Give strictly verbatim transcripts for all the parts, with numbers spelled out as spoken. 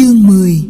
Chương mười.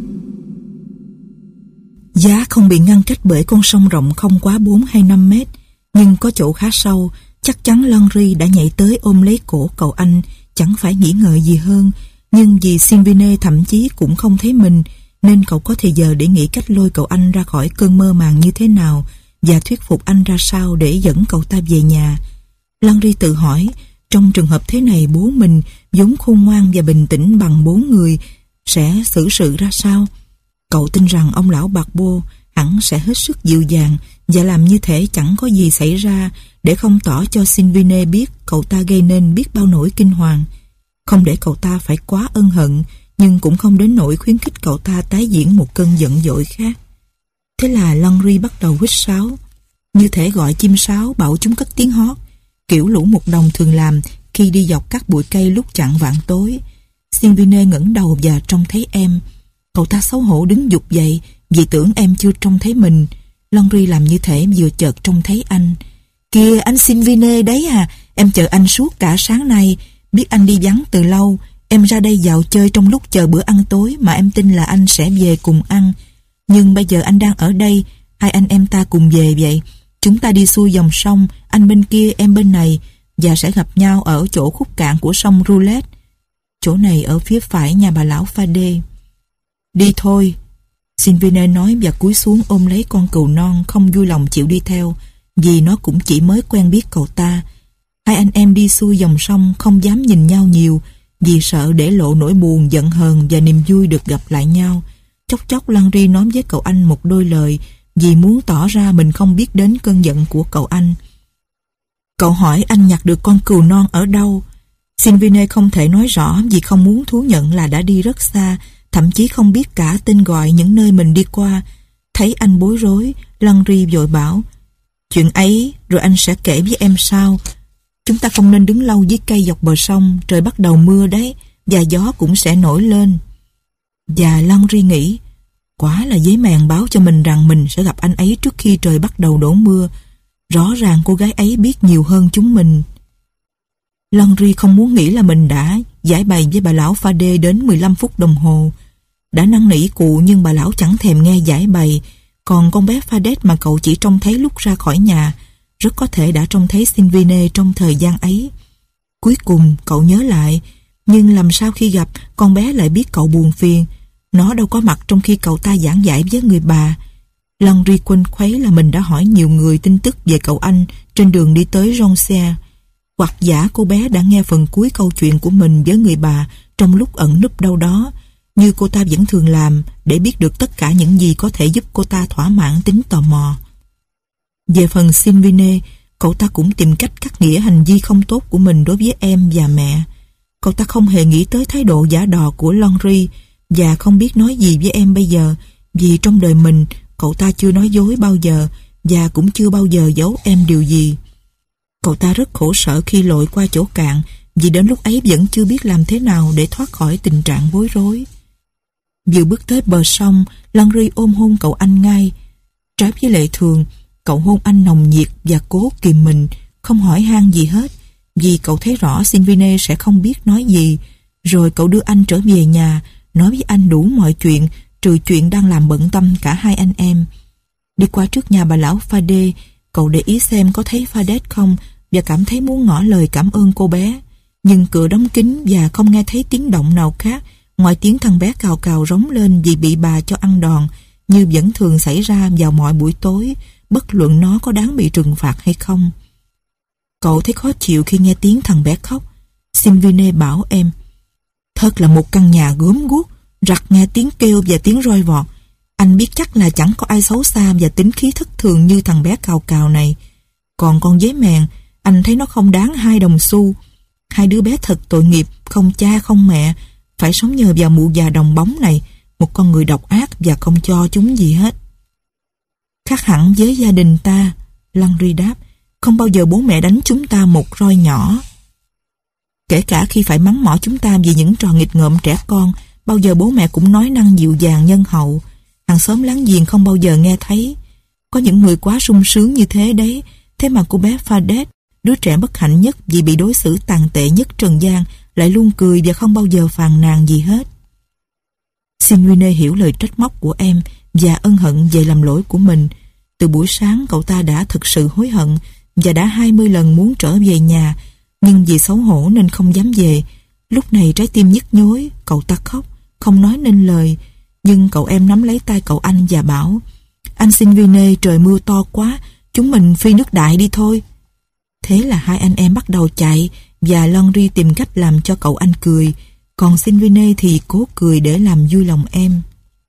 Giá không bị ngăn cách bởi con sông rộng không quá bốn hay năm mét, nhưng có chỗ khá sâu. Chắc chắn Landry đã nhảy tới ôm lấy cổ cậu anh, chẳng phải nghĩ ngợi gì hơn. Nhưng vì Sylvine thậm chí cũng không thấy mình, nên cậu có thời giờ để nghĩ cách lôi cậu anh ra khỏi cơn mơ màng như thế nào và thuyết phục anh ra sao để dẫn cậu ta về nhà. Landry tự hỏi, trong trường hợp thế này bố mình, vốn khôn ngoan và bình tĩnh bằng bốn người, sẽ xử sự ra sao? Cậu tin rằng ông lão bạc bô hẳn sẽ hết sức dịu dàng và làm như thể chẳng có gì xảy ra, để không tỏ cho Sylvine biết cậu ta gây nên biết bao nỗi kinh hoàng. Không để cậu ta phải quá ân hận, nhưng cũng không đến nỗi khuyến khích cậu ta tái diễn một cơn giận dỗi khác. Thế là Landry bắt đầu huýt sáo, như thể gọi chim sáo bảo chúng cất tiếng hót, kiểu lũ mục đồng thường làm khi đi dọc các bụi cây lúc chạng vạng tối. Sylvine ngẩng đầu và trông thấy em. Cậu ta xấu hổ đứng dục dậy vì tưởng em chưa trông thấy mình. Landry làm như thể vừa chợt trông thấy anh. Kìa, anh Sylvine đấy à, em chờ anh suốt cả sáng nay, biết anh đi vắng từ lâu. Em ra đây dạo chơi trong lúc chờ bữa ăn tối mà em tin là anh sẽ về cùng ăn. Nhưng bây giờ anh đang ở đây, hai anh em ta cùng về vậy. Chúng ta đi xuôi dòng sông, anh bên kia em bên này, và sẽ gặp nhau ở chỗ khúc cạn của sông Roulette. Chỗ này ở phía phải nhà bà lão Fade. Đi thôi, Sylvine nói và cúi xuống ôm lấy con cừu non không vui lòng chịu đi theo, vì nó cũng chỉ mới quen biết cậu ta. Hai anh em đi xuôi dòng sông không dám nhìn nhau nhiều, vì sợ để lộ nỗi buồn, giận hờn và niềm vui được gặp lại nhau. Chốc chốc Landry nói với cậu anh một đôi lời, vì muốn tỏ ra mình không biết đến cơn giận của cậu anh. Cậu hỏi anh nhặt được con cừu non ở đâu. Sylvine không thể nói rõ vì không muốn thú nhận là đã đi rất xa, thậm chí không biết cả tên gọi những nơi mình đi qua. Thấy anh bối rối, Landry vội bảo, chuyện ấy rồi anh sẽ kể với em sau. Chúng ta không nên đứng lâu dưới cây dọc bờ sông, trời bắt đầu mưa đấy, và gió cũng sẽ nổi lên. Và Landry nghĩ, quả là giấy mèn báo cho mình rằng mình sẽ gặp anh ấy trước khi trời bắt đầu đổ mưa. Rõ ràng cô gái ấy biết nhiều hơn chúng mình. Landry không muốn nghĩ là mình đã giải bày với bà lão Fade đến mười lăm phút đồng hồ. Đã năn nỉ cụ nhưng bà lão chẳng thèm nghe giải bày. Còn con bé Fade mà cậu chỉ trông thấy lúc ra khỏi nhà, rất có thể đã trông thấy Sylvine trong thời gian ấy. Cuối cùng cậu nhớ lại, nhưng làm sao khi gặp, con bé lại biết cậu buồn phiền. Nó đâu có mặt trong khi cậu ta giảng giải với người bà. Landry quên khuấy là mình đã hỏi nhiều người tin tức về cậu anh trên đường đi tới Ronsière. Hoặc giả cô bé đã nghe phần cuối câu chuyện của mình với người bà trong lúc ẩn núp đâu đó, như cô ta vẫn thường làm, để biết được tất cả những gì có thể giúp cô ta thỏa mãn tính tò mò. Về phần Sylvine, cậu ta cũng tìm cách cắt nghĩa hành vi không tốt của mình đối với em và mẹ. Cậu ta không hề nghĩ tới thái độ giả đò của Landry và không biết nói gì với em bây giờ, vì trong đời mình cậu ta chưa nói dối bao giờ và cũng chưa bao giờ giấu em điều gì. Cậu ta rất khổ sở khi lội qua chỗ cạn, vì đến lúc ấy vẫn chưa biết làm thế nào để thoát khỏi tình trạng bối rối. Vừa bước tới bờ sông, Landry ôm hôn cậu anh ngay. Trái với lệ thường, cậu hôn anh nồng nhiệt và cố kìm mình, không hỏi han gì hết, vì cậu thấy rõ Sylvine sẽ không biết nói gì. Rồi cậu đưa anh trở về nhà, nói với anh đủ mọi chuyện, trừ chuyện đang làm bận tâm cả hai anh em. Đi qua trước nhà bà lão Fade, cậu để ý xem có thấy Fade không và cảm thấy muốn ngỏ lời cảm ơn cô bé. Nhưng cửa đóng kín và không nghe thấy tiếng động nào khác ngoài tiếng thằng bé cào cào rống lên vì bị bà cho ăn đòn, như vẫn thường xảy ra vào mọi buổi tối, bất luận nó có đáng bị trừng phạt hay không. Cậu thấy khó chịu khi nghe tiếng thằng bé khóc. Sylvine bảo em, thật là một căn nhà gớm guốc, rặt nghe tiếng kêu và tiếng roi vọt. Anh biết chắc là chẳng có ai xấu xa và tính khí thất thường như thằng bé cào cào này. Còn con dế mèn, anh thấy nó không đáng hai đồng xu. Hai đứa bé thật tội nghiệp, không cha không mẹ, phải sống nhờ vào mụ già đồng bóng này, một con người độc ác và không cho chúng gì hết. Khác hẳn với gia đình ta, Landry đáp, không bao giờ bố mẹ đánh chúng ta một roi nhỏ. Kể cả khi phải mắng mỏ chúng ta vì những trò nghịch ngợm trẻ con, bao giờ bố mẹ cũng nói năng dịu dàng nhân hậu. Hàng xóm láng giềng không bao giờ nghe thấy. Có những người quá sung sướng như thế đấy. Thế mà cô bé Fade, đứa trẻ bất hạnh nhất vì bị đối xử tàn tệ nhất trần gian, lại luôn cười và không bao giờ phàn nàn gì hết. Sinvine hiểu lời trách móc của em và ân hận về lầm lỗi của mình. Từ buổi sáng cậu ta đã thực sự hối hận và đã hai mươi lần muốn trở về nhà, nhưng vì xấu hổ nên không dám về. Lúc này trái tim nhức nhối, cậu ta khóc, không nói nên lời. Nhưng cậu em nắm lấy tay cậu anh và bảo: "Anh Sinvine, trời mưa to quá, chúng mình phi nước đại đi thôi." Thế là hai anh em bắt đầu chạy và Laundrie tìm cách làm cho cậu anh cười, còn Sinvine thì cố cười để làm vui lòng em.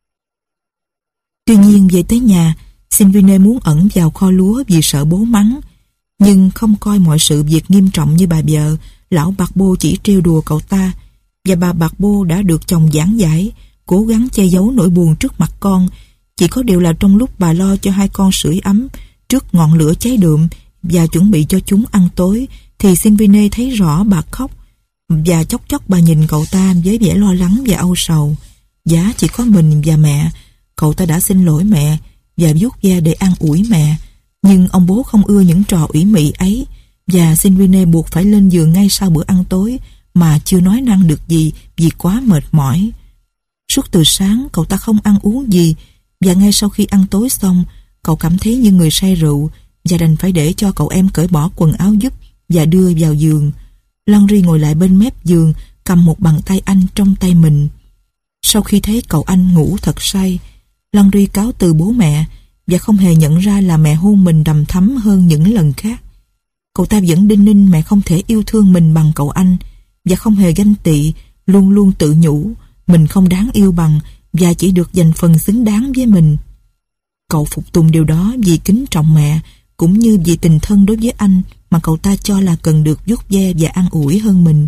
Tuy nhiên về tới nhà, Sinvine muốn ẩn vào kho lúa vì sợ bố mắng, nhưng không coi mọi sự việc nghiêm trọng như bà vợ. Lão Barbeau chỉ trêu đùa cậu ta, và bà Barbeau đã được chồng giảng giải, cố gắng che giấu nỗi buồn trước mặt con. Chỉ có điều là trong lúc bà lo cho hai con sưởi ấm trước ngọn lửa cháy đượm và chuẩn bị cho chúng ăn tối, thì Sinvine thấy rõ bà khóc, và chốc chốc bà nhìn cậu ta với vẻ lo lắng và âu sầu. Giá chỉ có mình và mẹ, cậu ta đã xin lỗi mẹ và vuốt ve để an ủi mẹ, nhưng ông bố không ưa những trò ủy mị ấy, và Sinvine buộc phải lên giường ngay sau bữa ăn tối mà chưa nói năng được gì vì quá mệt mỏi. Suốt từ sáng cậu ta không ăn uống gì, và ngay sau khi ăn tối xong, cậu cảm thấy như người say rượu và đành phải để cho cậu em cởi bỏ quần áo giúp và đưa vào giường. Laundrie ngồi lại bên mép giường, cầm một bàn tay anh trong tay mình. Sau khi thấy cậu anh ngủ thật say, Laundrie cáo từ bố mẹ và không hề nhận ra là mẹ hôn mình đầm thắm hơn những lần khác. Cậu ta vẫn đinh ninh mẹ không thể yêu thương mình bằng cậu anh, và không hề ganh tị, luôn luôn tự nhủ mình không đáng yêu bằng và chỉ được dành phần xứng đáng với mình. Cậu phục tùng điều đó vì kính trọng mẹ, cũng như vì tình thân đối với anh mà cậu ta cho là cần được vuốt ve và an ủi hơn mình.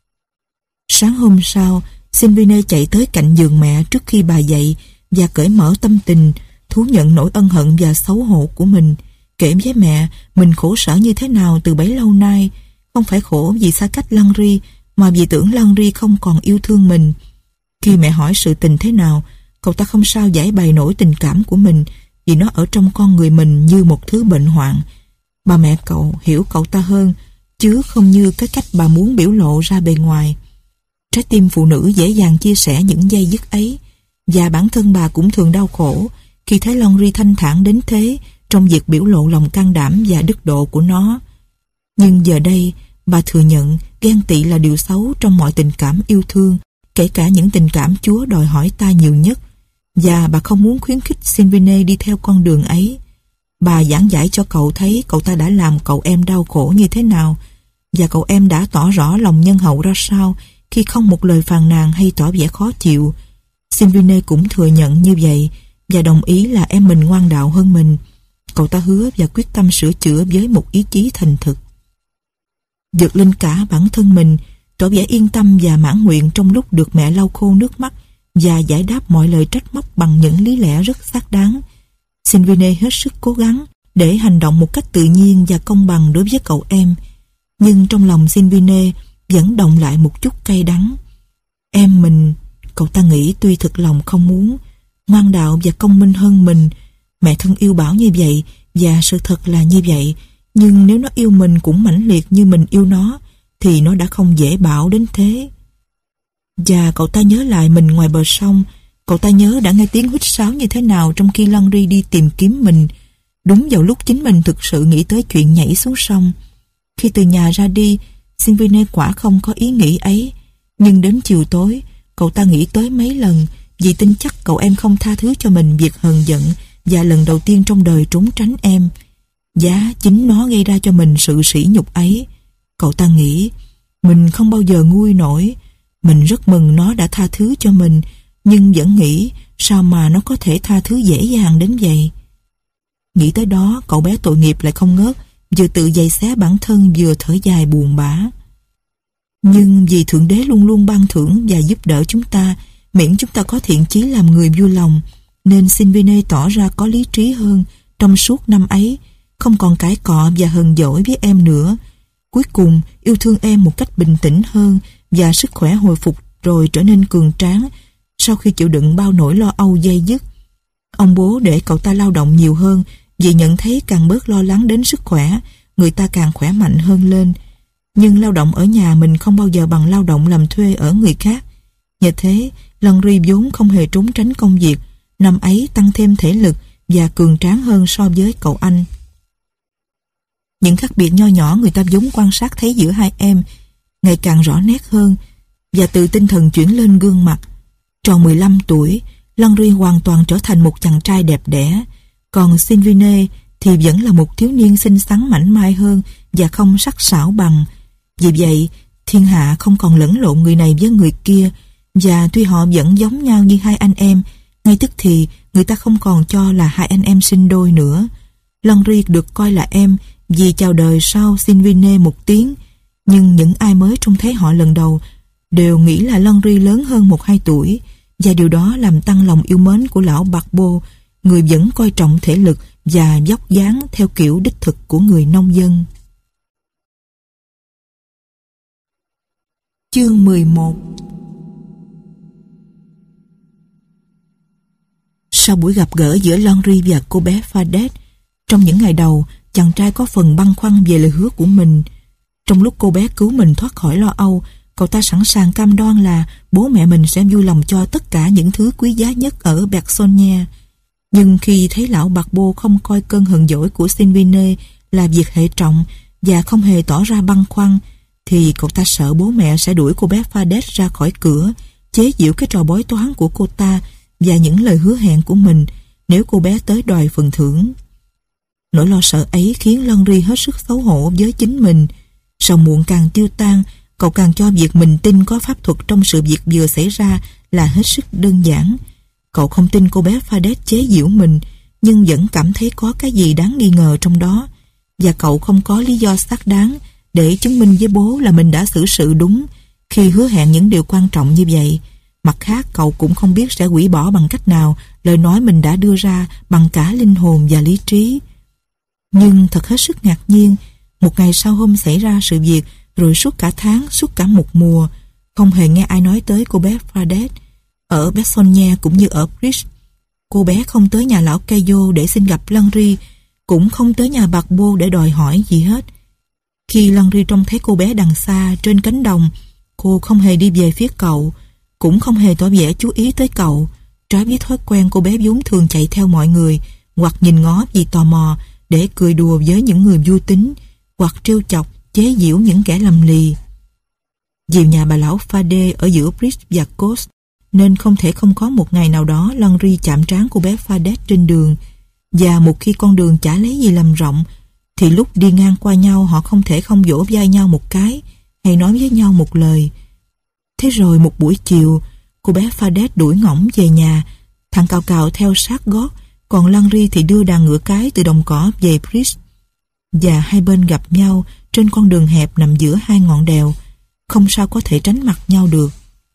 Sáng hôm sau, Sinvine chạy tới cạnh giường mẹ trước khi bà dậy và cởi mở tâm tình, thú nhận nỗi ân hận và xấu hổ của mình, kể với mẹ mình khổ sở như thế nào từ bấy lâu nay, không phải khổ vì xa cách Laundrie, mà vì tưởng Laundrie không còn yêu thương mình. Khi mẹ hỏi sự tình thế nào, cậu ta không sao giải bày nổi tình cảm của mình, vì nó ở trong con người mình như một thứ bệnh hoạn. Bà mẹ cậu hiểu cậu ta hơn, chứ không như cái cách bà muốn biểu lộ ra bề ngoài. Trái tim phụ nữ dễ dàng chia sẻ những dây dứt ấy, và bản thân bà cũng thường đau khổ khi thấy Laundrie thanh thản đến thế trong việc biểu lộ lòng can đảm và đức độ của nó. Nhưng giờ đây, bà thừa nhận ghen tị là điều xấu trong mọi tình cảm yêu thương, kể cả những tình cảm Chúa đòi hỏi ta nhiều nhất, và bà không muốn khuyến khích Sinvine đi theo con đường ấy. Bà giảng giải cho cậu thấy cậu ta đã làm cậu em đau khổ như thế nào, và cậu em đã tỏ rõ lòng nhân hậu ra sao khi không một lời phàn nàn hay tỏ vẻ khó chịu. Sinvine cũng thừa nhận như vậy và đồng ý là em mình ngoan đạo hơn mình. Cậu ta hứa và quyết tâm sửa chữa với một ý chí thành thực. Vượt lên cả bản thân mình, tỏ vẻ yên tâm và mãn nguyện trong lúc được mẹ lau khô nước mắt và giải đáp mọi lời trách móc bằng những lý lẽ rất xác đáng, Sinvine hết sức cố gắng để hành động một cách tự nhiên và công bằng đối với cậu em. Nhưng trong lòng Sinvine vẫn đọng lại một chút cay đắng. Em mình, cậu ta nghĩ tuy thực lòng không muốn, ngoan đạo và công minh hơn mình. Mẹ thân yêu bảo như vậy và sự thật là như vậy, nhưng nếu nó yêu mình cũng mãnh liệt như mình yêu nó thì nó đã không dễ bảo đến thế. Và cậu ta nhớ lại mình ngoài bờ sông. Cậu ta nhớ đã nghe tiếng huýt sáo như thế nào trong khi Laundrie đi tìm kiếm mình, đúng vào lúc chính mình thực sự nghĩ tới chuyện nhảy xuống sông. Khi từ nhà ra đi, Sinvine quả không có ý nghĩ ấy, nhưng đến chiều tối cậu ta nghĩ tới mấy lần vì tin chắc cậu em không tha thứ cho mình việc hờn giận và lần đầu tiên trong đời trốn tránh em. Giá chính nó gây ra cho mình sự sỉ nhục ấy. Cậu ta nghĩ mình không bao giờ nguôi nổi. Mình rất mừng nó đã tha thứ cho mình, nhưng vẫn nghĩ sao mà nó có thể tha thứ dễ dàng đến vậy. Nghĩ tới đó, cậu bé tội nghiệp lại không ngớt, vừa tự giày xé bản thân vừa thở dài buồn bã. Nhưng vì Thượng Đế luôn luôn ban thưởng và giúp đỡ chúng ta, miễn chúng ta có thiện chí làm người vui lòng, nên Sinvine tỏ ra có lý trí hơn trong suốt năm ấy, không còn cãi cọ và hờn dỗi với em nữa. Cuối cùng yêu thương em một cách bình tĩnh hơn và sức khỏe hồi phục rồi trở nên cường tráng sau khi chịu đựng bao nỗi lo âu dây dứt. Ông bố để cậu ta lao động nhiều hơn vì nhận thấy càng bớt lo lắng đến sức khỏe, người ta càng khỏe mạnh hơn lên. Nhưng lao động ở nhà mình không bao giờ bằng lao động làm thuê ở người khác, Nhờ thế, Larry vốn không hề trốn tránh công việc, năm ấy tăng thêm thể lực và cường tráng hơn so với cậu anh. Những khác biệt nho nhỏ người ta vốn quan sát thấy giữa hai em ngày càng rõ nét hơn, và từ tinh thần chuyển lên gương mặt. Tròn mười lăm tuổi, Larry hoàn toàn trở thành một chàng trai đẹp đẽ, còn Sylvine thì vẫn là một thiếu niên xinh xắn mảnh mai hơn và không sắc sảo bằng. Vì vậy, thiên hạ không còn lẫn lộn người này với người kia, và tuy họ vẫn giống nhau như hai anh em, ngay tức thì người ta không còn cho là hai anh em sinh đôi nữa. Larry được coi là em vì chào đời sau Sylvine một tiếng, nhưng những ai mới trông thấy họ lần đầu đều nghĩ là Larry lớn hơn một hai tuổi, và điều đó làm tăng lòng yêu mến của lão Barbeau, người vẫn coi trọng thể lực và vóc dáng theo kiểu đích thực của người nông dân. Chương mười một. Sau buổi gặp gỡ giữa Larry và cô bé Fadet, trong những ngày đầu, chàng trai có phần băn khoăn về lời hứa của mình. Trong lúc cô bé cứu mình thoát khỏi lo âu, cậu ta sẵn sàng cam đoan là bố mẹ mình sẽ vui lòng cho tất cả những thứ quý giá nhất ở Bergsonnia. Nhưng khi thấy lão Barbeau không coi cơn hờn dỗi của Sylvine là việc hệ trọng và không hề tỏ ra băn khoăn, thì cậu ta sợ bố mẹ sẽ đuổi cô bé Fadet ra khỏi cửa, chế giễu cái trò bói toán của cô ta và những lời hứa hẹn của mình nếu cô bé tới đòi phần thưởng. Nỗi lo sợ ấy khiến Larry hết sức xấu hổ với chính mình. Sầu muộn càng tiêu tan, cậu càng cho việc mình tin có pháp thuật trong sự việc vừa xảy ra là hết sức đơn giản. Cậu không tin cô bé Fadet chế giễu mình, nhưng vẫn cảm thấy có cái gì đáng nghi ngờ trong đó, và cậu không có lý do xác đáng để chứng minh với bố là mình đã xử sự đúng khi hứa hẹn những điều quan trọng như vậy. Mặt khác, cậu cũng không biết sẽ hủy bỏ bằng cách nào lời nói mình đã đưa ra bằng cả linh hồn và lý trí. Nhưng thật hết sức ngạc nhiên, một ngày sau hôm xảy ra sự việc, rồi suốt cả tháng, suốt cả một mùa, không hề nghe ai nói tới cô bé Fadet. Ở Bergsonnia cũng như ở Bridge, cô bé không tới nhà lão Caillou để xin gặp Larry, cũng không tới nhà Barbeau để đòi hỏi gì hết. Khi Larry trông thấy cô bé đằng xa trên cánh đồng, cô không hề đi về phía cậu, cũng không hề tỏ vẻ chú ý tới cậu, trái với thói quen cô bé vốn thường chạy theo mọi người, hoặc nhìn ngó vì tò mò để cười đùa với những người vui tính, hoặc trêu chọc, chế giễu những kẻ lầm lì. Vì nhà bà lão Fade ở giữa Bridge và Coast, nên không thể không có một ngày nào đó Larry chạm trán cô bé Fadet trên đường, và một khi con đường chả lấy gì làm rộng, thì lúc đi ngang qua nhau họ không thể không vỗ vai nhau một cái hay nói với nhau một lời. Thế rồi một buổi chiều, cô bé Fadet đuổi ngỗng về nhà, thằng Cào Cào theo sát gót, còn Larry thì đưa đàn ngựa cái từ đồng cỏ về Bridge. Và hai bên gặp nhau trên con đường hẹp nằm giữa hai ngọn đèo, không sao có thể tránh mặt nhau được.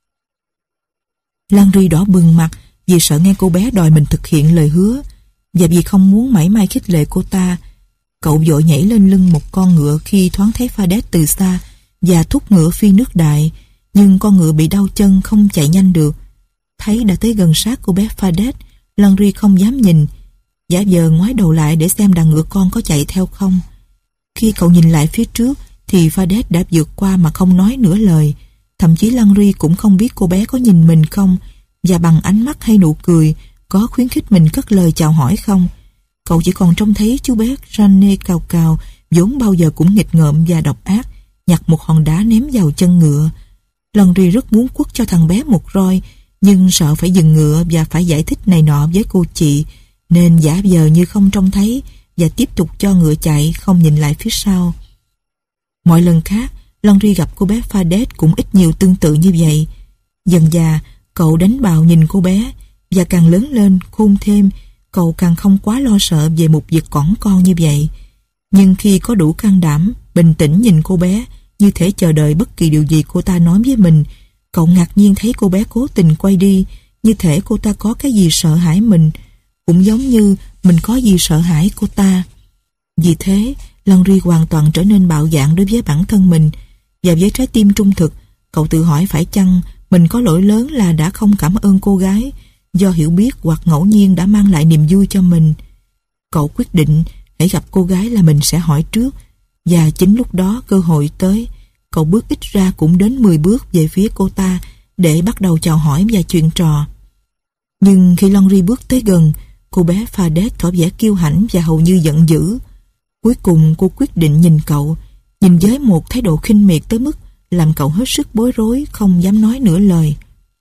Larry đỏ bừng mặt vì sợ nghe cô bé đòi mình thực hiện lời hứa, và vì không muốn mảy may khích lệ cô ta. Cậu vội nhảy lên lưng một con ngựa khi thoáng thấy Fadet từ xa và thúc ngựa phi nước đại, nhưng con ngựa bị đau chân không chạy nhanh được. Thấy đã tới gần sát cô bé Fadet, Larry không dám nhìn, giả vờ ngoái đầu lại để xem đàn ngựa con có chạy theo không. Khi cậu nhìn lại phía trước thì Fadet đã vượt qua mà không nói nửa lời. Thậm chí Larry cũng không biết cô bé có nhìn mình không, và bằng ánh mắt hay nụ cười có khuyến khích mình cất lời chào hỏi không. Cậu chỉ còn trông thấy chú bé Rane Cào Cào, vốn bao giờ cũng nghịch ngợm và độc ác, nhặt một hòn đá ném vào chân ngựa. Larry rất muốn quất cho thằng bé một roi, nhưng sợ phải dừng ngựa và phải giải thích này nọ với cô chị, nên giả vờ như không trông thấy và tiếp tục cho ngựa chạy, không nhìn lại phía sau. Mọi lần khác, Larry gặp cô bé Fadet cũng ít nhiều tương tự như vậy. Dần dà, cậu đánh bạo nhìn cô bé, và càng lớn lên, khôn thêm, cậu càng không quá lo sợ về một việc cỏn con như vậy. Nhưng khi có đủ can đảm, bình tĩnh nhìn cô bé, như thể chờ đợi bất kỳ điều gì cô ta nói với mình, cậu ngạc nhiên thấy cô bé cố tình quay đi, như thể cô ta có cái gì sợ hãi mình, cũng giống như mình có gì sợ hãi cô ta. Vì thế, Larry hoàn toàn trở nên bạo dạn đối với bản thân mình, và với trái tim trung thực, cậu tự hỏi phải chăng mình có lỗi lớn là đã không cảm ơn cô gái, do hiểu biết hoặc ngẫu nhiên đã mang lại niềm vui cho mình. Cậu quyết định hãy gặp cô gái là mình sẽ hỏi trước, và chính lúc đó cơ hội tới, cậu bước ít ra cũng đến mười bước về phía cô ta, để bắt đầu chào hỏi và chuyện trò. Nhưng khi Laundrie bước tới gần, cô bé Fadet tỏ vẻ kiêu hãnh và hầu như giận dữ. Cuối cùng cô quyết định nhìn cậu, nhìn với một thái độ khinh miệt tới mức làm cậu hết sức bối rối, không dám nói nửa lời.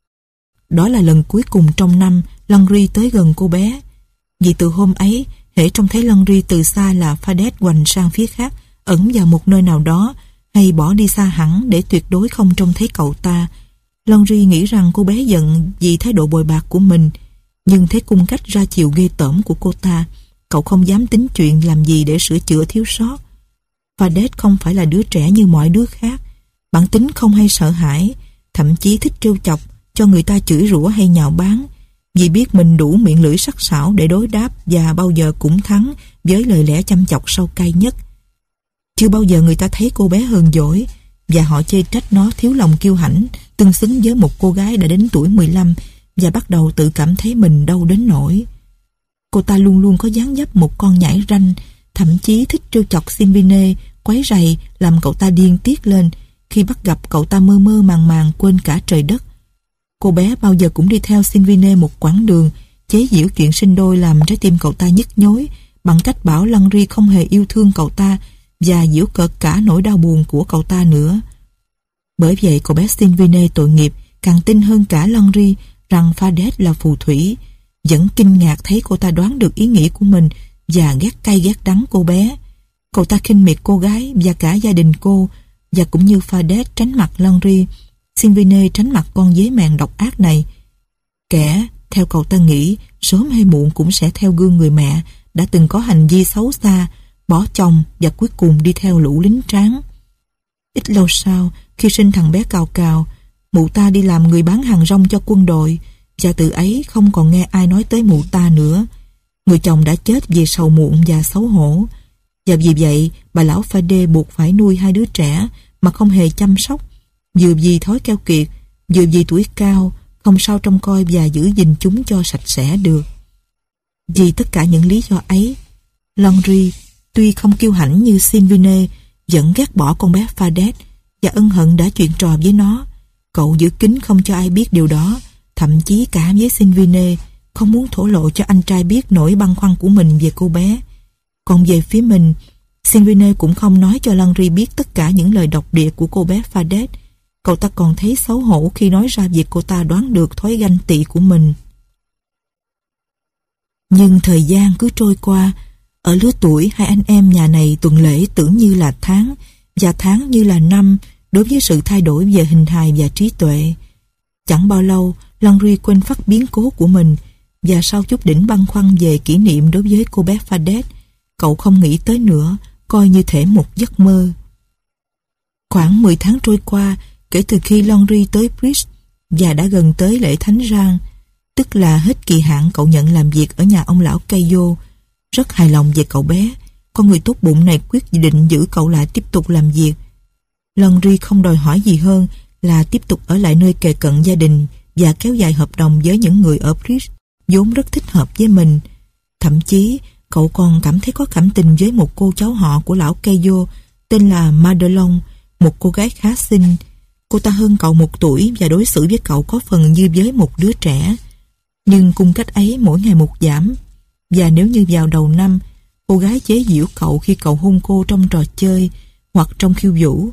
Đó là lần cuối cùng trong năm Laundrie tới gần cô bé. Vì từ hôm ấy, hễ trông thấy Laundrie từ xa là Fadet ngoảnh sang phía khác, ẩn vào một nơi nào đó, hay bỏ đi xa hẳn để tuyệt đối không trông thấy cậu ta. Laundrie nghĩ rằng cô bé giận vì thái độ bội bạc của mình, nhưng thấy cung cách ra chiều ghê tởm của cô ta, cậu không dám tính chuyện làm gì để sửa chữa thiếu sót. Fadet không phải là đứa trẻ như mọi đứa khác, bản tính không hay sợ hãi, thậm chí thích trêu chọc, cho người ta chửi rủa hay nhạo báng, vì biết mình đủ miệng lưỡi sắc sảo để đối đáp và bao giờ cũng thắng với lời lẽ chăm chọc sâu cay nhất. Chưa bao giờ người ta thấy cô bé hờn dỗi, và họ chê trách nó thiếu lòng kiêu hãnh, tương xứng với một cô gái đã đến tuổi mười lăm và bắt đầu tự cảm thấy mình đau đến nỗi. Cô ta luôn luôn có dáng dấp một con nhãi ranh, thậm chí thích trêu chọc Sylvine, quấy rầy làm cậu ta điên tiết lên. Khi bắt gặp cậu ta mơ mơ màng màng quên cả trời đất. Cô bé bao giờ cũng đi theo Sylvine một quãng đường, chế giễu chuyện sinh đôi làm trái tim cậu ta nhức nhối, bằng cách bảo Laundrie không hề yêu thương cậu ta và giễu cợt cả nỗi đau buồn của cậu ta nữa. Bởi vậy cô bé Sylvine tội nghiệp càng tin hơn cả Laundrie rằng Fadet là phù thủy, vẫn kinh ngạc thấy cô ta đoán được ý nghĩ của mình và ghét cay ghét đắng cô bé. Cậu ta khinh miệt cô gái và cả gia đình cô, và cũng như Fadet tránh mặt Laundrie, Sylvine tránh mặt con dế mèn độc ác này. Kẻ, theo cậu ta nghĩ, sớm hay muộn cũng sẽ theo gương người mẹ đã từng có hành vi xấu xa, bỏ chồng và cuối cùng đi theo lũ lính tráng. Ít lâu sau, khi sinh thằng bé Cào Cào, mụ ta đi làm người bán hàng rong cho quân đội, và từ ấy không còn nghe ai nói tới mụ ta nữa. Người chồng đã chết vì sầu muộn và xấu hổ, và vì vậy bà lão Fadet buộc phải nuôi hai đứa trẻ mà không hề chăm sóc, vừa vì thói keo kiệt, vừa vì tuổi cao, không sao trông coi và giữ gìn chúng cho sạch sẽ được. Vì tất cả những lý do ấy, Laundrie tuy không kiêu hãnh như Sylvine, vẫn ghét bỏ con bé Fadet và ân hận đã chuyện trò với nó. Cậu giữ kín không cho ai biết điều đó, thậm chí cả với Sylvine, không muốn thổ lộ cho anh trai biết nỗi băn khoăn của mình về cô bé. Còn về phía mình, Sylvine cũng không nói cho Laundrie biết tất cả những lời độc địa của cô bé Fadet. Cậu ta còn thấy xấu hổ khi nói ra việc cô ta đoán được thói ganh tị của mình. Nhưng thời gian cứ trôi qua, ở lứa tuổi hai anh em nhà này tuần lễ tưởng như là tháng, và tháng như là năm đối với sự thay đổi về hình hài và trí tuệ. Chẳng bao lâu, Laundrie quên phát biến cố của mình, và sau chút đỉnh băn khoăn về kỷ niệm đối với cô bé Fadet, cậu không nghĩ tới nữa, coi như thể một giấc mơ. Khoảng mười tháng trôi qua kể từ khi Laundrie tới Bridge và đã gần tới lễ Thánh Giang, tức là hết kỳ hạn cậu nhận làm việc ở nhà ông lão Caillou. Rất hài lòng về cậu bé, con người tốt bụng này quyết định giữ cậu lại tiếp tục làm việc. Laundrie không đòi hỏi gì hơn là tiếp tục ở lại nơi kề cận gia đình và kéo dài hợp đồng với những người ở Bridge vốn rất thích hợp với mình. Thậm chí cậu còn cảm thấy có cảm tình với một cô cháu họ của lão Caillou tên là Madelon, một cô gái khá xinh. Cô ta hơn cậu một tuổi và đối xử với cậu có phần như với một đứa trẻ. Nhưng cung cách ấy mỗi ngày một giảm. Và nếu như vào đầu năm, cô gái chế giễu cậu khi cậu hôn cô trong trò chơi hoặc trong khiêu vũ,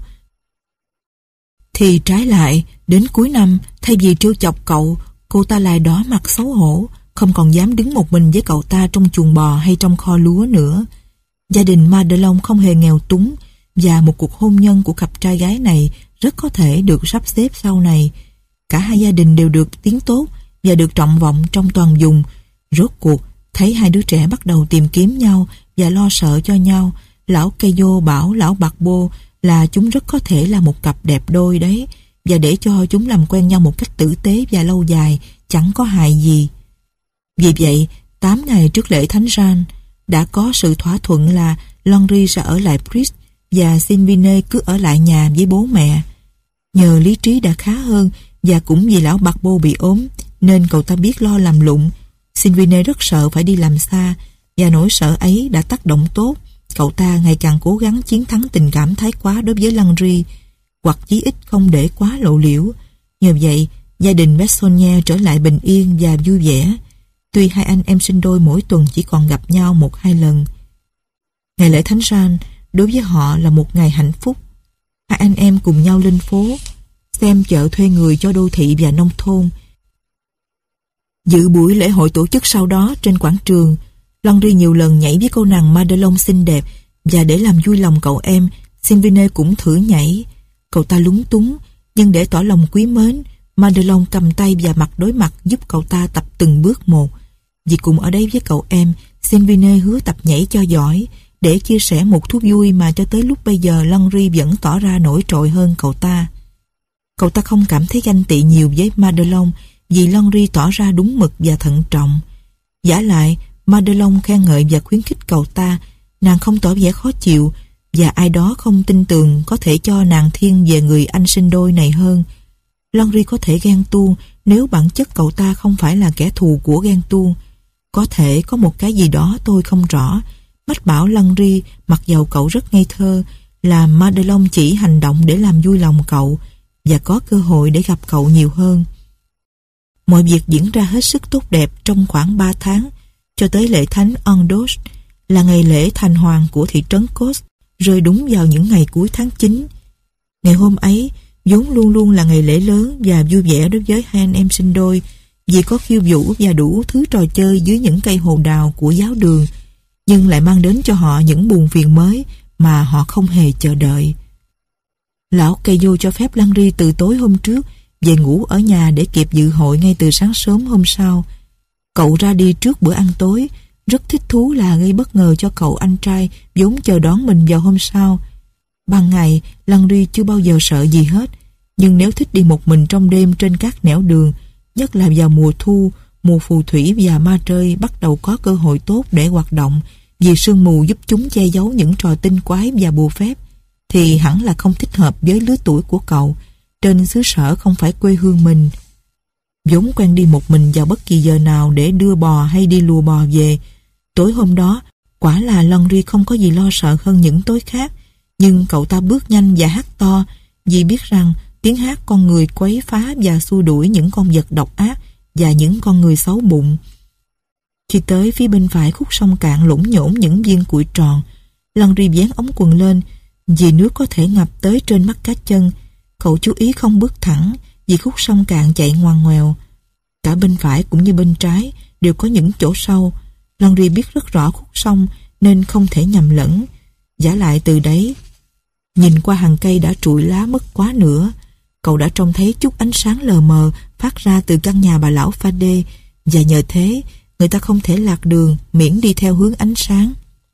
thì trái lại, đến cuối năm, thay vì trêu chọc cậu, cô ta lại đỏ mặt xấu hổ, không còn dám đứng một mình với cậu ta trong chuồng bò hay trong kho lúa nữa. Gia đình Madelon không hề nghèo túng, và một cuộc hôn nhân của cặp trai gái này rất có thể được sắp xếp sau này. Cả hai gia đình đều được tiếng tốt và được trọng vọng trong toàn vùng. Rốt cuộc, thấy hai đứa trẻ bắt đầu tìm kiếm nhau và lo sợ cho nhau, lão Caillou bảo lão Barbeau là chúng rất có thể là một cặp đẹp đôi đấy, và để cho chúng làm quen nhau một cách tử tế và lâu dài chẳng có hại gì. Vì vậy, tám ngày trước lễ Thánh Gian, đã có sự thỏa thuận là Laundrie sẽ ở lại Bridge và Sylvine cứ ở lại nhà với bố mẹ. Nhờ lý trí đã khá hơn và cũng vì lão Barbeau bị ốm nên cậu ta biết lo làm lụng. Sylvine rất sợ phải đi làm xa, và nỗi sợ ấy đã tác động tốt. Cậu ta ngày càng cố gắng chiến thắng tình cảm thái quá đối với Laundrie, hoặc chí ít không để quá lộ liễu. Nhờ vậy, gia đình Bessonnier trở lại bình yên và vui vẻ, tuy hai anh em sinh đôi mỗi tuần chỉ còn gặp nhau một hai lần. Ngày lễ Thánh Jean đối với họ là một ngày hạnh phúc. Hai anh em cùng nhau lên phố, xem chợ thuê người cho đô thị và nông thôn. Dự buổi lễ hội tổ chức sau đó trên quảng trường, Landry nhiều lần nhảy với cô nàng Madelon xinh đẹp, và để làm vui lòng cậu em, Sylvine cũng thử nhảy. Cậu ta lúng túng, nhưng để tỏ lòng quý mến, Madelon cầm tay và mặt đối mặt giúp cậu ta tập từng bước một. Vì cùng ở đây với cậu em, Sylvine hứa tập nhảy cho giỏi, để chia sẻ một thú vui mà cho tới lúc bây giờ Landry vẫn tỏ ra nổi trội hơn cậu ta. Cậu ta không cảm thấy ganh tị nhiều với Madelon, vì Landry tỏ ra đúng mực và thận trọng. Vả lại, Madelon khen ngợi và khuyến khích cậu ta, nàng không tỏ vẻ khó chịu, và ai đó không tin tưởng có thể cho nàng thiên về người anh sinh đôi này hơn. Landry có thể ghen tuông nếu bản chất cậu ta không phải là kẻ thù của ghen tuông. Có thể có một cái gì đó tôi không rõ, mách bảo Landry, mặc dầu cậu rất ngây thơ, là Madelon chỉ hành động để làm vui lòng cậu và có cơ hội để gặp cậu nhiều hơn. Mọi việc diễn ra hết sức tốt đẹp trong khoảng ba tháng, cho tới lễ thánh Andoche, là ngày lễ thành hoàng của thị trấn Cos, rơi đúng vào những ngày cuối tháng chín. Ngày hôm ấy, vốn luôn luôn là ngày lễ lớn và vui vẻ đối với hai anh em sinh đôi, vì có khiêu vũ và đủ thứ trò chơi dưới những cây hồ đào của giáo đường, nhưng lại mang đến cho họ những buồn phiền mới mà họ không hề chờ đợi. Lão Caillou cho phép Landry từ tối hôm trước về ngủ ở nhà để kịp dự hội ngay từ sáng sớm hôm sau. Cậu ra đi trước bữa ăn tối, rất thích thú là gây bất ngờ cho cậu anh trai vốn chờ đón mình vào hôm sau. Ban ngày, Landry chưa bao giờ sợ gì hết, nhưng nếu thích đi một mình trong đêm trên các nẻo đường, nhất là vào mùa thu, mùa phù thủy và ma trơi bắt đầu có cơ hội tốt để hoạt động, vì sương mù giúp chúng che giấu những trò tinh quái và bùa phép, thì hẳn là không thích hợp với lứa tuổi của cậu, trên xứ sở không phải quê hương mình. Vốn quen đi một mình vào bất kỳ giờ nào để đưa bò hay đi lùa bò về, tối hôm đó quả là Landry không có gì lo sợ hơn những tối khác, nhưng cậu ta bước nhanh và hát to, vì biết rằng tiếng hát con người quấy phá và xua đuổi những con vật độc ác và những con người xấu bụng. Khi tới phía bên phải khúc sông cạn lủng nhổn những viên cuội tròn, Landry vén ống quần lên, vì nước có thể ngập tới trên mắt cá chân. Cậu chú ý không bước thẳng, vì khúc sông cạn chạy ngoằn ngoèo. Cả bên phải cũng như bên trái đều có những chỗ sâu. Landry biết rất rõ khúc sông nên không thể nhầm lẫn. Vả lại từ đấy, nhìn qua hàng cây đã trụi lá mất quá nữa, cậu đã trông thấy chút ánh sáng lờ mờ phát ra từ căn nhà bà lão Pha Đê, và nhờ thế người ta không thể lạc đường miễn đi theo hướng ánh sáng.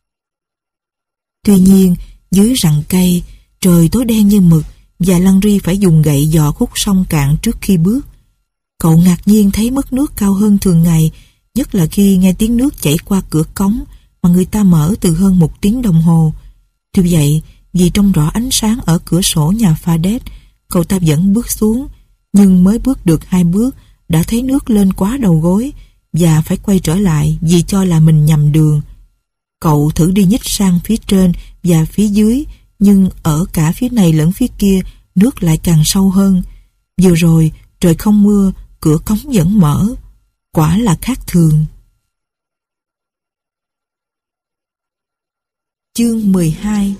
Tuy nhiên, dưới rặng cây, trời tối đen như mực, và Landry phải dùng gậy dò khúc sông cạn trước khi bước. Cậu ngạc nhiên thấy mức nước cao hơn thường ngày, nhất là khi nghe tiếng nước chảy qua cửa cống mà người ta mở từ hơn một tiếng đồng hồ. Tuy vậy, vì trông rõ ánh sáng ở cửa sổ nhà Pha Đét, cậu ta vẫn bước xuống, nhưng mới bước được hai bước đã thấy nước lên quá đầu gối và phải quay trở lại vì cho là mình nhầm đường. Cậu thử đi nhích sang phía trên và phía dưới, nhưng ở cả phía này lẫn phía kia nước lại càng sâu hơn. Vừa rồi trời không mưa, cửa cống vẫn mở, quả là khác thường. Chương mười hai.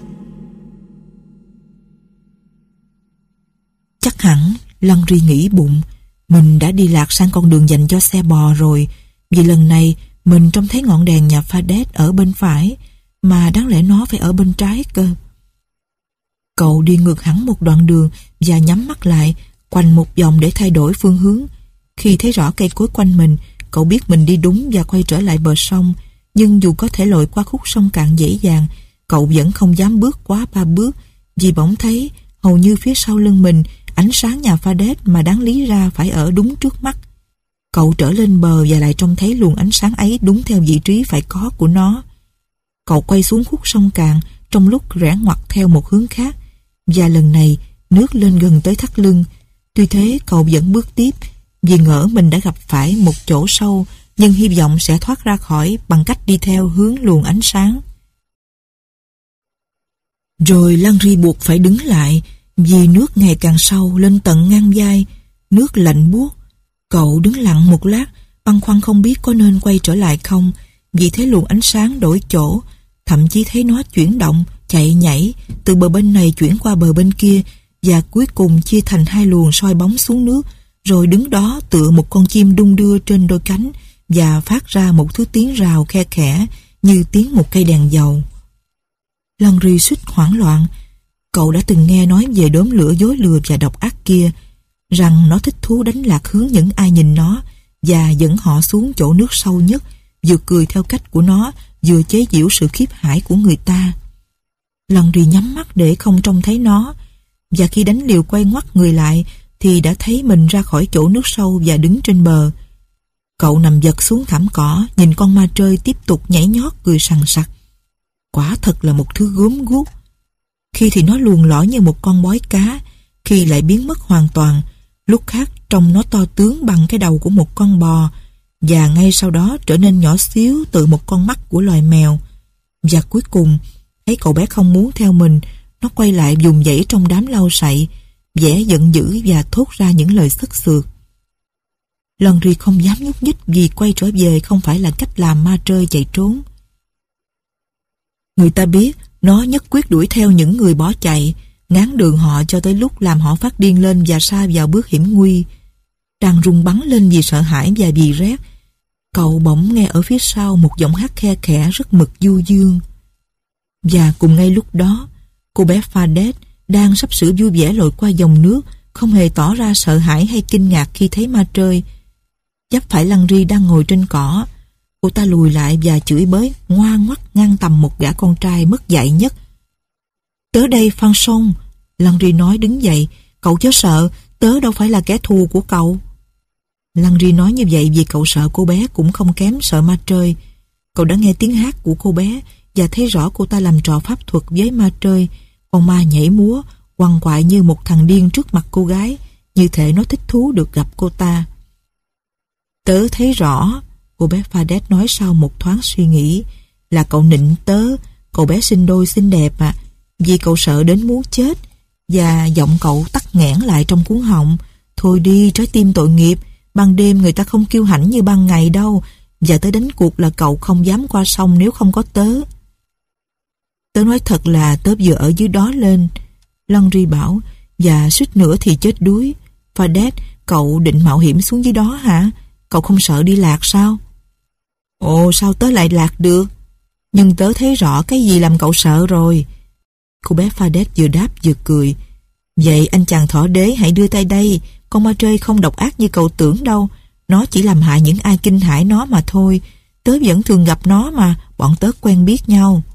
Chắc hẳn Landry nghĩ bụng, mình đã đi lạc sang con đường dành cho xe bò rồi, vì lần này mình trông thấy ngọn đèn nhà Pha Đét ở bên phải, mà đáng lẽ nó phải ở bên trái cơ. Cậu đi ngược hẳn một đoạn đường và nhắm mắt lại, quanh một vòng để thay đổi phương hướng. Khi thấy rõ cây cối quanh mình, cậu biết mình đi đúng và quay trở lại bờ sông, nhưng dù có thể lội qua khúc sông cạn dễ dàng, cậu vẫn không dám bước quá ba bước, vì bỗng thấy hầu như phía sau lưng mình ánh sáng nhà Pha Đét mà đáng lý ra phải ở đúng trước mắt. Cậu trở lên bờ và lại trông thấy luồng ánh sáng ấy đúng theo vị trí phải có của nó. Cậu quay xuống khúc sông cạn trong lúc rẽ ngoặt theo một hướng khác, và lần này nước lên gần tới thắt lưng. Tuy thế cậu vẫn bước tiếp, vì ngỡ mình đã gặp phải một chỗ sâu, nhưng hy vọng sẽ thoát ra khỏi bằng cách đi theo hướng luồng ánh sáng. Rồi Landry buộc phải đứng lại, vì nước ngày càng sâu lên tận ngang vai, nước lạnh buốt. Cậu đứng lặng một lát, băn khoăn không biết có nên quay trở lại không, vì thấy luồng ánh sáng đổi chỗ, thậm chí thấy nó chuyển động, chạy nhảy, từ bờ bên này chuyển qua bờ bên kia, và cuối cùng chia thành hai luồng soi bóng xuống nước, rồi đứng đó tựa một con chim đung đưa trên đôi cánh và phát ra một thứ tiếng rào khe khẽ như tiếng một cây đèn dầu. Landry suýt hoảng loạn. Cậu đã từng nghe nói về đốm lửa dối lừa và độc ác kia, rằng nó thích thú đánh lạc hướng những ai nhìn nó và dẫn họ xuống chỗ nước sâu nhất, vừa cười theo cách của nó, vừa chế giễu sự khiếp hãi của người ta. Landry nhắm mắt để không trông thấy nó, và khi đánh liều quay ngoắt người lại thì đã thấy mình ra khỏi chỗ nước sâu và đứng trên bờ. Cậu nằm giật xuống thảm cỏ, nhìn con ma trơi tiếp tục nhảy nhót cười sằng sặc. Quả thật là một thứ gớm guốc. Khi thì nó luồn lỏi như một con bói cá, khi lại biến mất hoàn toàn, lúc khác trông nó to tướng bằng cái đầu của một con bò, và ngay sau đó trở nên nhỏ xíu từ một con mắt của loài mèo. Và cuối cùng, thấy cậu bé không muốn theo mình, nó quay lại vùng vẫy trong đám lau sậy, vẻ giận dữ và thốt ra những lời sức sượt. Landry không dám nhúc nhích vì quay trở về không phải là cách làm ma trơi chạy trốn. Người ta biết nó nhất quyết đuổi theo những người bỏ chạy, ngáng đường họ cho tới lúc làm họ phát điên lên và sa vào bước hiểm nguy. Đang run bắn lên vì sợ hãi và vì rét, cậu bỗng nghe ở phía sau một giọng hát khe khẽ rất mực du dương. Và cùng ngay lúc đó, cô bé Fadet đang sắp sửa vui vẻ lội qua dòng nước, không hề tỏ ra sợ hãi hay kinh ngạc khi thấy ma trơi. Giáp phải Landry đang ngồi trên cỏ. Cô ta lùi lại và chửi bới ngoa ngoắt ngang tầm một gã con trai mất dạy nhất. Tớ đây Phan Song, Landry nói đứng dậy. Cậu chớ sợ, tớ đâu phải là kẻ thù của cậu. Landry nói như vậy vì cậu sợ cô bé cũng không kém sợ ma trơi. Cậu đã nghe tiếng hát của cô bé và thấy rõ cô ta làm trò pháp thuật với ma trơi. Con ma nhảy múa, quằn quại như một thằng điên trước mặt cô gái, như thể nó thích thú được gặp cô ta. Tớ thấy rõ, cô bé Fadet nói sau một thoáng suy nghĩ, là cậu nịnh tớ, cậu bé xinh đôi xinh đẹp à, vì cậu sợ đến muốn chết. Và giọng cậu tắc nghẽn lại trong cuống họng. Thôi đi, trái tim tội nghiệp, ban đêm người ta không kiêu hãnh như ban ngày đâu, và tớ đánh cuộc là cậu không dám qua sông nếu không có tớ. Tớ nói thật là tớ vừa ở dưới đó lên, Landry bảo, và suýt nữa thì chết đuối. Fadet, cậu định mạo hiểm xuống dưới đó hả? Cậu không sợ đi lạc sao? Ồ, sao tớ lại lạc được? Nhưng tớ thấy rõ cái gì làm cậu sợ rồi. Cô bé Fadet vừa đáp vừa cười. Vậy anh chàng thỏ đế hãy đưa tay đây, con ma trơi không độc ác như cậu tưởng đâu. Nó chỉ làm hại những ai kinh hãi nó mà thôi. Tớ vẫn thường gặp nó mà, bọn tớ quen biết nhau.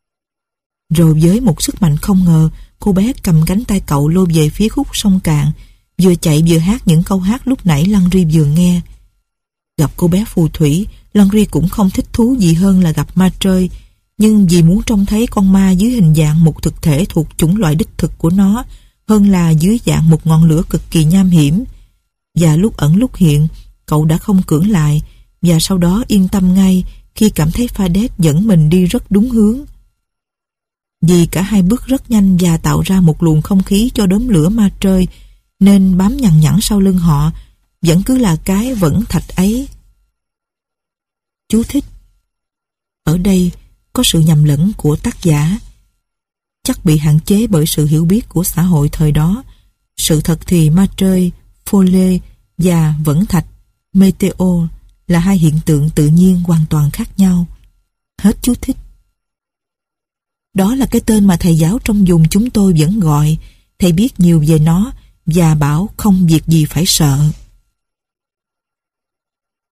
Rồi với một sức mạnh không ngờ, cô bé cầm cánh tay cậu lôi về phía khúc sông cạn, vừa chạy vừa hát những câu hát lúc nãy Landry vừa nghe. Gặp cô bé phù thủy, Landry cũng không thích thú gì hơn là gặp ma trơi, nhưng vì muốn trông thấy con ma dưới hình dạng một thực thể thuộc chủng loại đích thực của nó, hơn là dưới dạng một ngọn lửa cực kỳ nham hiểm. Và lúc ẩn lúc hiện, cậu đã không cưỡng lại, và sau đó yên tâm ngay khi cảm thấy Fadet dẫn mình đi rất đúng hướng. Vì cả hai bước rất nhanh và tạo ra một luồng không khí cho đốm lửa ma trơi, nên bám nhằng nhẵn sau lưng họ vẫn cứ là cái vẫn thạch ấy. Chú thích: ở đây có sự nhầm lẫn của tác giả, chắc bị hạn chế bởi sự hiểu biết của xã hội thời đó. Sự thật thì ma trơi, phô-lê và vẫn thạch, meteo, là hai hiện tượng tự nhiên hoàn toàn khác nhau. Hết chú thích. Đó là cái tên mà thầy giáo trong vùng chúng tôi vẫn gọi. Thầy biết nhiều về nó và bảo không việc gì phải sợ.